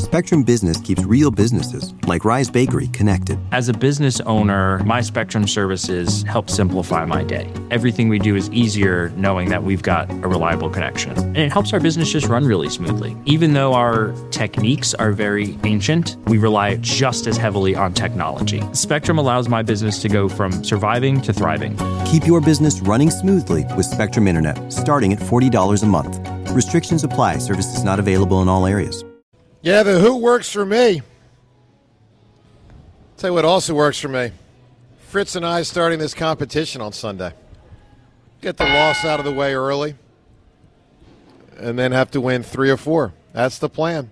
Spectrum Business keeps real businesses, like Rise Bakery, connected. As a business owner, my Spectrum services help simplify my day. Everything we do is easier knowing that we've got a reliable connection. And it helps our business just run really smoothly. Even though our techniques are very ancient, we rely just as heavily on technology. Spectrum allows my business to go from surviving to thriving. Keep your business running smoothly with Spectrum Internet, starting at $40 a month. Restrictions apply. Services not available in all areas. Yeah, the who works for me. Tell you what also works for me. Fritz and I starting this competition on Sunday. Get the loss out of the way early, and then have to win 3 or 4. That's the plan.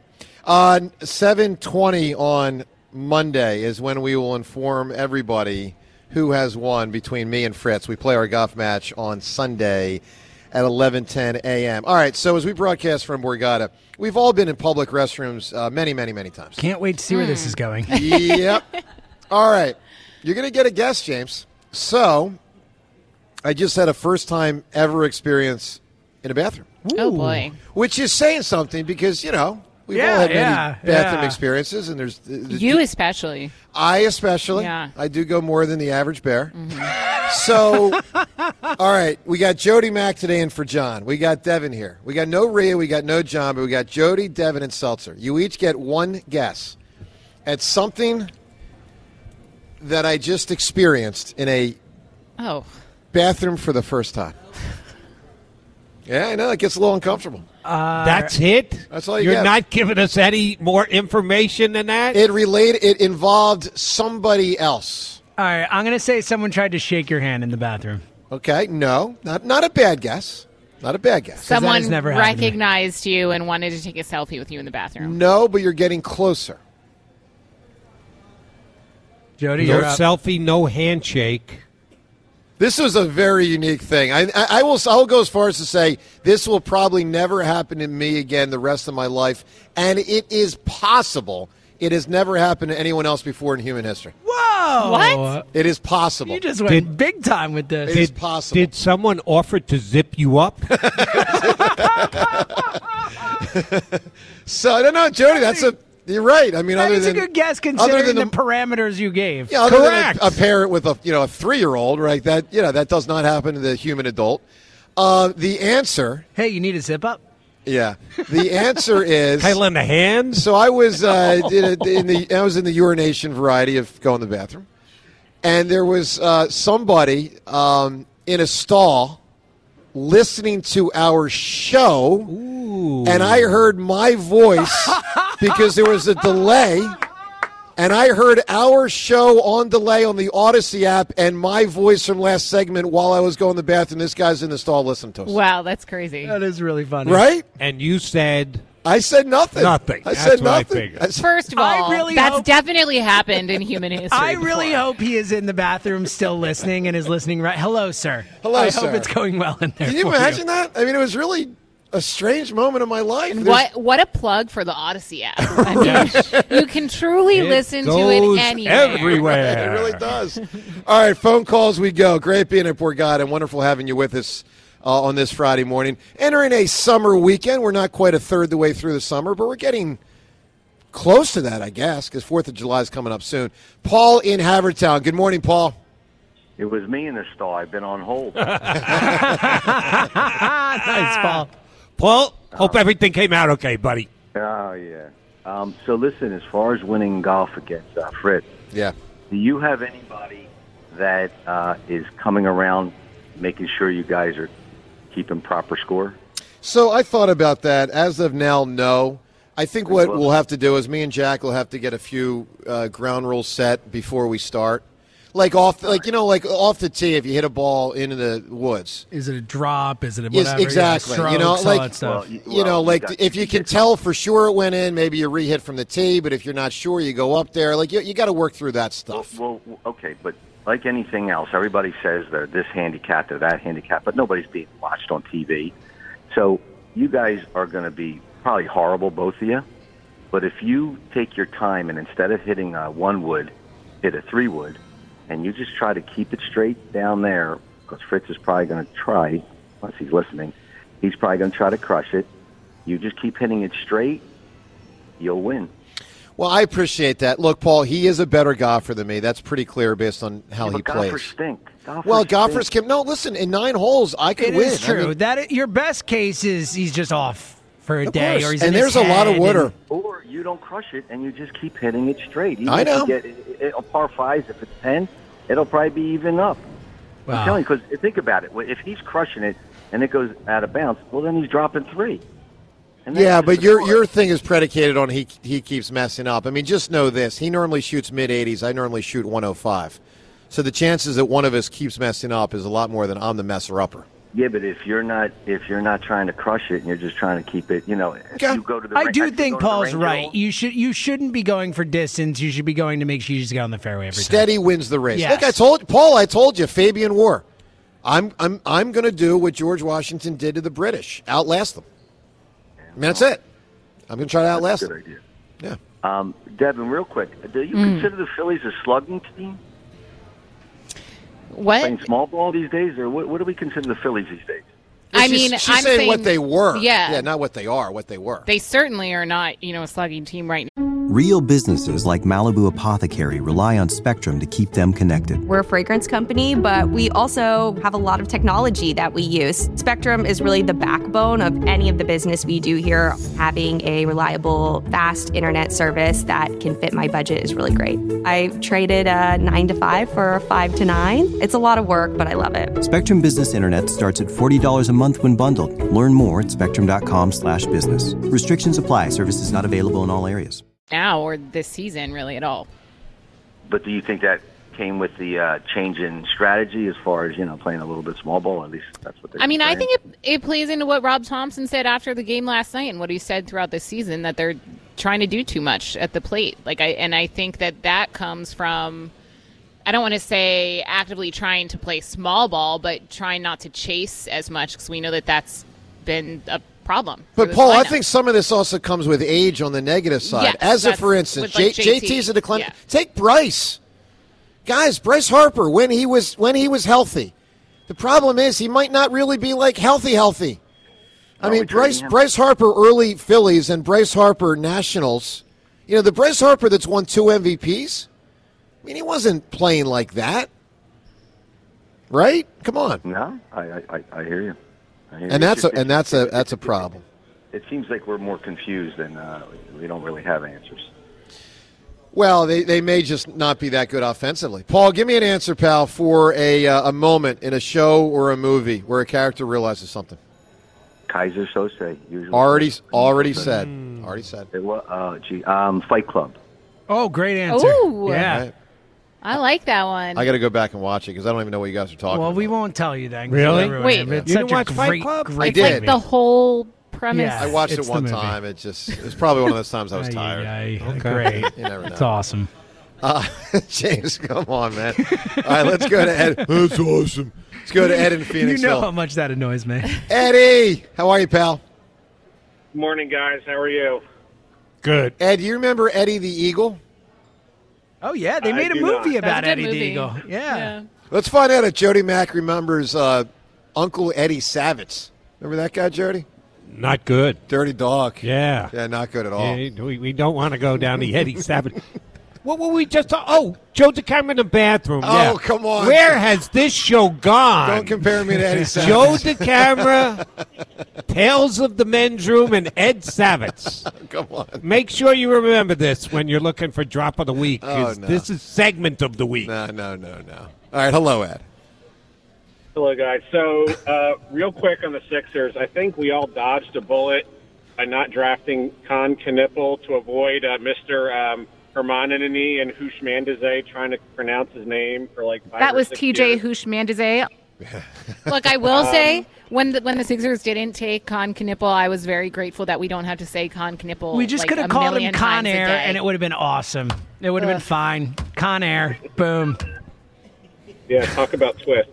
7:20 on Monday is when we will inform everybody who has won between me and Fritz. We play our golf match on Sunday at 11:10 a.m. All right, so as we broadcast from Borgata, we've all been in public restrooms many, many, many times. Can't wait to see where this is going. Yep. All right. You're going to get a guess, James. So, I just had a first-time ever experience in a bathroom. Oh, boy. Which is saying something because, we've all had many bathroom experiences. And there's you especially. I especially. Yeah. I do go more than the average bear. So, all right, we got Jody Mack today in for John. We got Devin here. We got no Rhea, we got no John, but we got Jody, Devin, and Seltzer. You each get one guess at something that I just experienced in a bathroom for the first time. Yeah, I know. It gets a little uncomfortable. That's it? That's all You're get. not giving us any more information than that? It involved somebody else. All right, I'm going to say someone tried to shake your hand in the bathroom. Okay, no, not a bad guess. Not a bad guess. Someone recognized you and wanted to take a selfie with you in the bathroom. No, but you're getting closer. Jody, no you're up. selfie, no handshake. This was a very unique thing. I'll go as far as to say this will probably never happen to me again the rest of my life, and it is possible it has never happened to anyone else before in human history. Whoa! What? It is possible. You just went big time with this. It is possible. Did someone offer to zip you up? So I don't know, Jody. You're right. I mean, that is a good guess considering the parameters you gave. Yeah, other than a parent with a 3-year-old, right? That does not happen to the human adult. The answer. Hey, you need a zip up? Yeah. The answer is. Can I lend a hand? So I was I was in the urination variety of going to the bathroom, and there was somebody in a stall listening to our show. Ooh. And I heard my voice because there was a delay. And I heard our show on delay on the Odyssey app and my voice from last segment while I was going to the bathroom. This guy's in the stall listening to us. Wow, that's crazy. That is really funny. Right? And you said... I said nothing. Nothing. I said nothing. First of all, that's definitely happened in human history. I really hope he is in the bathroom still listening and is listening right. Hello, sir. Hello, sir. I hope it's going well in there. Can you imagine that? I mean, it was really a strange moment of my life. What a plug for the Odyssey app. I mean, you can truly listen to it anywhere. Everywhere. It really does. All right, phone calls we go. Great being at Borgata and wonderful having you with us on this Friday morning. Entering a summer weekend. We're not quite a third the way through the summer, but we're getting close to that, I guess, because 4th of July is coming up soon. Paul in Havertown. Good morning, Paul. It was me in the stall. I've been on hold. Nice, Paul. Paul, hope everything came out okay, buddy. Oh, yeah. So, listen, as far as winning golf against Fritz, yeah. Do you have anybody that is coming around making sure you guys are keeping proper score? So I thought about that. As of now, no. I think what we'll have to do is me and Jack will have to get a few ground rules set before we start. Like off the tee, if you hit a ball into the woods, is it a drop? Is it a whatever? Exactly. Strokes, all that stuff. If you can tell for sure it went in, maybe you re-hit from the tee. But if you're not sure, you go up there. Like you got to work through that stuff. Well, okay, but like anything else, everybody says they're this handicap, they're that handicap, but nobody's being watched on TV. So you guys are going to be probably horrible, both of you. But if you take your time and instead of hitting a 1-wood, hit a 3-wood. And you just try to keep it straight down there, because Fritz is probably going to try, unless he's listening, he's probably going to try to crush it. You just keep hitting it straight, you'll win. Well, I appreciate that. Look, Paul, he is a better golfer than me. That's pretty clear based on how he plays. Golfers stink. Golfers can. No, listen. In 9 holes, I could win. It is true. Your best case is he's just off for a day, or he's and in there's his a lot of head water. Or you don't crush it and you just keep hitting it straight. Even I know. If you get a par 5s, if it's 10, it'll probably be even up. Wow. I'm telling you, because think about it. If he's crushing it and it goes out of bounds, well, then he's dropping 3. Yeah, but your thing is predicated on he keeps messing up. I mean, just know this. He normally shoots mid-80s. I normally shoot 105. So the chances that one of us keeps messing up is a lot more than I'm the messer-upper. Yeah, but if you're not trying to crush it and you're just trying to keep it, you know, if you go to the I do think go to the Paul's range right. hole- You shouldn't be going for distance. You should be going to make sure you just get on the fairway every time. Steady wins the race. Yes. Look, I told you, Fabian War. I'm going to do what George Washington did to the British, outlast them. I mean, that's it. I'm going to try to outlast That's a them. good idea. Yeah. Devin, real quick, do you consider the Phillies a slugging team? What? Playing small ball these days, or what do we consider the Phillies these days? She's I'm saying what they were. Yeah. Yeah, not what they are, what they were. They certainly are not, a slugging team right now. Real businesses like Malibu Apothecary rely on Spectrum to keep them connected. We're a fragrance company, but we also have a lot of technology that we use. Spectrum is really the backbone of any of the business we do here. Having a reliable, fast internet service that can fit my budget is really great. I traded a 9 to 5 for a 5 to 9. It's a lot of work, but I love it. Spectrum Business Internet starts at $40 a month when bundled. Learn more at spectrum.com/business. Restrictions apply. Services not available in all areas. Now or this season, really, at all. But do you think that came with the change in strategy as far as, playing a little bit small ball? At least that's what they I think it plays into what Rob Thompson said after the game last night and what he said throughout the season, that they're trying to do too much at the plate. I think that comes from, I don't want to say actively trying to play small ball, but trying not to chase as much, because we know that that's been a problem. But, Paul, I think some of this also comes with age on the negative side. Yes, for instance, with, JT's a decline. Yeah. Take Bryce. Guys, Bryce Harper, when he was healthy. The problem is he might not really be healthy. I mean, Bryce Harper early Phillies and Bryce Harper Nationals. The Bryce Harper that's won 2 MVPs, I mean, he wasn't playing like that. Right? Come on. No, I hear you. And that's a problem. It seems like we're more confused than we don't really have answers. Well, they may just not be that good offensively. Paul, give me an answer, pal, for a moment in a show or a movie where a character realizes something. Kaiser Sose. Usually Already said. Already said. It was, Fight Club. Oh, great answer. Ooh. Yeah. Right. I like that one. I got to go back and watch it because I don't even know what you guys are talking Well, about. we won't tell you then. Really? Wait, it's you such didn't a watch Fight great, Club? great I did. movie. the whole premise. Yeah. I watched It's it the one movie. time. It was probably one of those times I was tired. Great. You never know. It's awesome. James, come on, man. All right, let's go to Ed. That's awesome. Let's go to Ed in Phoenix. You know how much that annoys me. Eddie, how are you, pal? Morning, guys. How are you? Good. Ed, do you remember Eddie the Eagle? Oh, yeah. They made a do movie not. about That's a Eddie good the movie. Eagle. Yeah. Let's find out if Jody Mack remembers Uncle Eddie Savitz. Remember that guy, Jody? Not good. Dirty dog. Yeah. Yeah, not good at all. Yeah, we don't want to go down the Eddie Savage. What were we just? Oh, Joe DeCamera in the bathroom. Oh, yeah. come on. Where has this show gone? Don't compare me to Eddie Savitz. Joe DeCamera, Tales of the Men's Room, and Ed Savitz. Come on. Make sure you remember this when you're looking for Drop of the Week. 'Cause no. This is segment of the week. No. All right, hello, Ed. Hello, guys. So, real quick on the Sixers, I think we all dodged a bullet by not drafting Con Knipple to avoid Mr. Hermanini and Houshmandzadeh trying to pronounce his name for 5 That or was 6 TJ years. Houshmandzadeh. Look, I will say, when the Sixers didn't take Con Knipple, I was very grateful that we don't have to say Con Knipple. We just could have a called him million Con times a Air, day. and it would have been awesome. It would have been fine. Con Air. Boom. Yeah, talk about twists.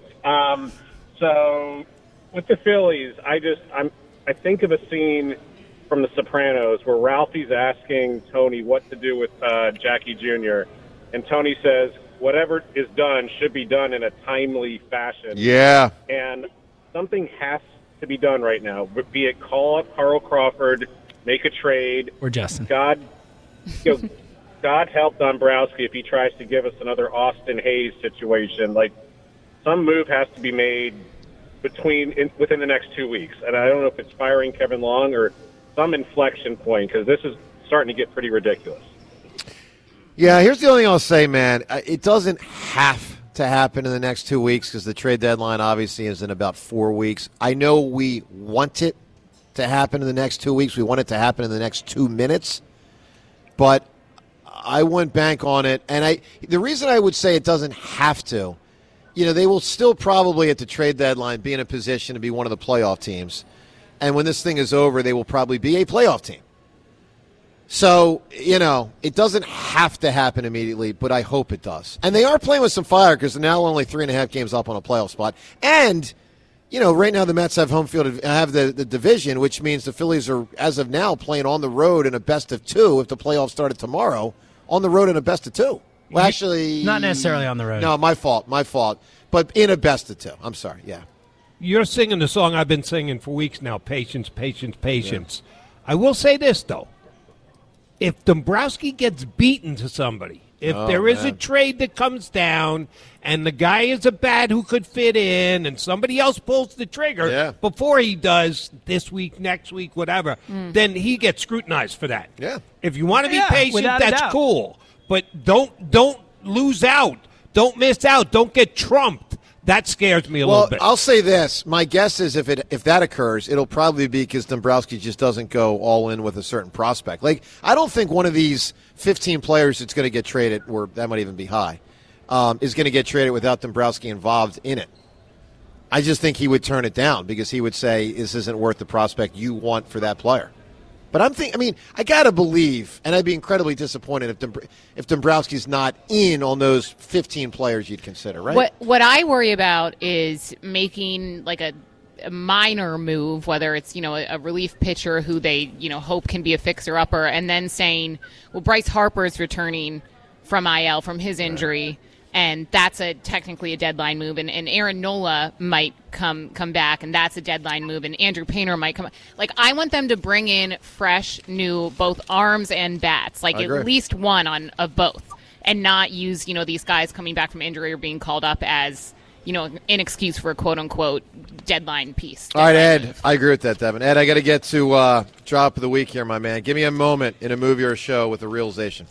So, with the Phillies, I think of a scene from The Sopranos where Ralphie's asking Tony what to do with Jackie Jr., and Tony says, whatever is done should be done in a timely fashion. Yeah. And something has to be done right now, be it call up Carl Crawford, make a trade. Or Justin. God help Dombrowski if he tries to give us another Austin Hayes situation. Like, some move has to be made within the next 2 weeks. And I don't know if it's firing Kevin Long or some inflection point, because this is starting to get pretty ridiculous. Yeah, here's the only thing I'll say, man. It doesn't have to happen in the next 2 weeks because the trade deadline obviously is in about 4 weeks. I know we want it to happen in the next 2 weeks. We want it to happen in the next 2 minutes. But I wouldn't bank on it. And the reason I would say it doesn't have to, they will still probably at the trade deadline be in a position to be one of the playoff teams. And when this thing is over, they will probably be a playoff team. So, it doesn't have to happen immediately, but I hope it does. And they are playing with some fire because they're now only 3.5 games up on a playoff spot. And, right now the Mets have home field, have the division, which means the Phillies are, as of now, playing on the road in a best of 2 if the playoffs started tomorrow, on the road in a best of 2. Well, actually... Not necessarily on the road. No, my fault. But in a best of 2. I'm sorry, yeah. You're singing the song I've been singing for weeks now, patience, patience, patience. Yeah. I will say this, though. If Dombrowski gets beaten to somebody, if there is a trade that comes down and the guy is a bat who could fit in and somebody else pulls the trigger before he does this week, next week, whatever, then he gets scrutinized for that. Yeah. If you want to be patient, that's cool. But don't lose out. Don't miss out. Don't get trumped. That scares me a little bit. I'll say this. My guess is if that occurs, it'll probably be because Dombrowski just doesn't go all in with a certain prospect. Like, I don't think one of these 15 players that's going to get traded, or that might even be high, is going to get traded without Dombrowski involved in it. I just think he would turn it down because he would say this isn't worth the prospect you want for that player. But I got to believe, and I'd be incredibly disappointed if Dombrowski's not in on those 15 players you'd consider, right? What I worry about is making like a minor move, whether it's, a relief pitcher who they, hope can be a fixer-upper, and then saying, well, Bryce Harper's returning from IL from his injury, and that's technically a deadline move, and Aaron Nola might come back, and that's a deadline move, and Andrew Painter might come. Like, I want them to bring in fresh, new, both arms and bats, like at least one of both, and not use, these guys coming back from injury or being called up as, an excuse for a quote-unquote deadline piece. All right, Ed, I agree with that, Devin. Ed, I got to get to drop of the week here, my man. Give me a moment in a movie or a show with a realization.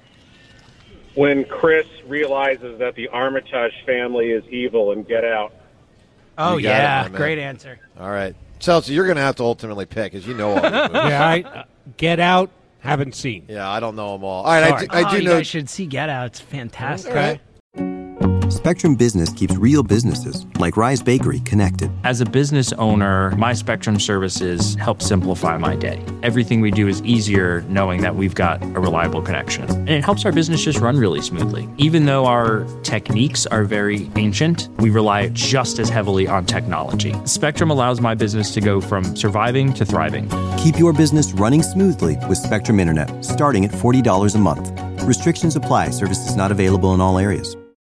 When Chris realizes that the Armitage family is evil and Get Out. Oh, yeah. Great answer. All right. Chelsea, you're going to have to ultimately pick, as you know all the movies. Get Out, haven't seen. Yeah, I don't know them all. All right, I do you know. guys should see Get Out. It's fantastic. Okay. Spectrum Business keeps real businesses, like Rise Bakery, connected. As a business owner, my Spectrum services help simplify my day. Everything we do is easier knowing that we've got a reliable connection. And it helps our business just run really smoothly. Even though our techniques are very ancient, we rely just as heavily on technology. Spectrum allows my business to go from surviving to thriving. Keep your business running smoothly with Spectrum Internet, starting at $40 a month. Restrictions apply. Services not available in all areas.